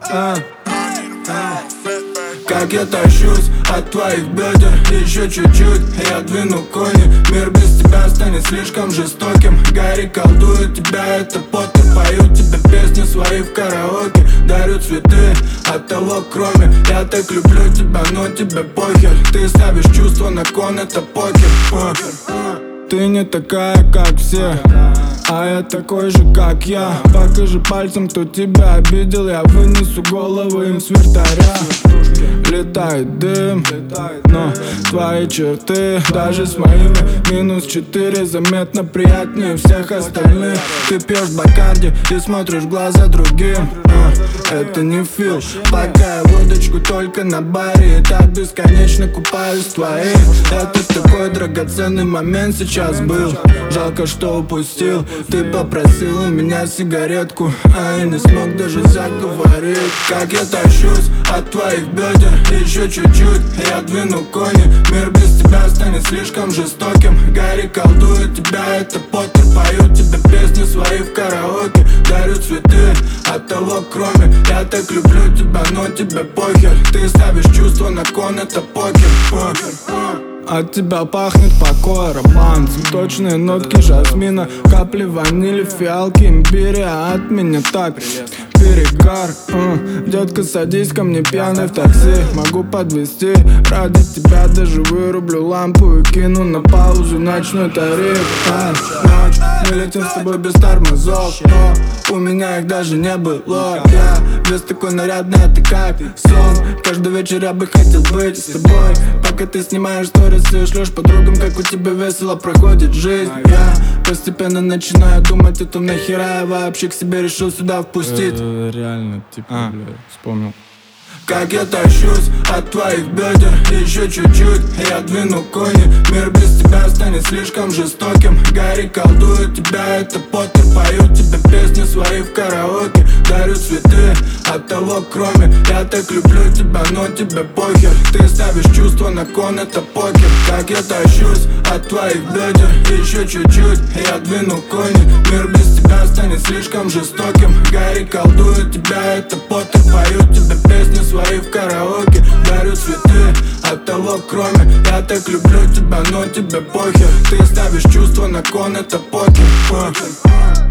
Как я тащусь от твоих бедер. Еще чуть-чуть, я двину кони. Мир без тебя станет слишком жестоким. Гарри колдует тебя, это Поттер. Поют тебе песни свои в караоке. Дарю цветы, от того кроме. Я так люблю тебя, но тебе похер. Ты ставишь чувства на кон, это покер. Ты не такая, как все, а я такой же, как я. Покажи пальцем, кто тебя обидел. Я вынесу головы им с вертаря. Летает дым, но твои черты даже с моими -4 заметно приятнее всех остальных. Ты пьешь Бакарди и смотришь в глаза другим. Это не фил, пока я водочку только на баре. И так бесконечно купаюсь в твоих. Это такой драгоценный момент сейчас был. Жалко, что упустил. Ты попросил у меня сигаретку, а я не смог даже заговорить. Как я тащусь от твоих бедер. Еще чуть-чуть, я двину кони. Мир без тебя станет слишком жестоким. Гарри колдует тебя, это Поттер. Поют тебе песни свои в караоке. Дарю цветы, от того кроме. Я так люблю тебя, но тебе похер. Ты ставишь чувства на кон, это покер. От тебя пахнет покой, роман, цветочные нотки жасмина, капли ванили, фиалки, имбиря. От меня так перегар. Детка, садись ко мне пьяный в такси. Могу подвезти, ради тебя даже вырублю лампу и кину на паузу ночной тариф. Ночь, мы летим с тобой без тормозов, но у меня их даже не было. Я весь такой нарядный, это как сон. Каждый вечер я бы хотел быть с тобой. Пока ты снимаешь сторис и шлешь подругам, как у тебя весело проходит жизнь. Я постепенно начинаю думать, это нахера я вообще к себе решил сюда впустить. Реально, типа, бля, вспомнил. Как я тащусь от твоих бедер. Еще чуть-чуть, я двину кони. Мир без тебя станет слишком жестоким. Гарри колдует тебя, это Поттер. Поют тебе песни свои в караоке. Дарю цветы, от того кроме. Я так люблю тебя, но тебе похер. Ты ставишь чувства на кон, это покер. Как я тащусь от твоих бедер. Еще чуть-чуть, я двину кони. Мир без тебя станет слишком жестоким. Гарри колдует тебя, это Поттер. Поют тебе песни свои в караоке. Дарю цветы, от того кроме. Я так люблю тебя, но тебе похер. Ты ставишь чувства на кон, это покер.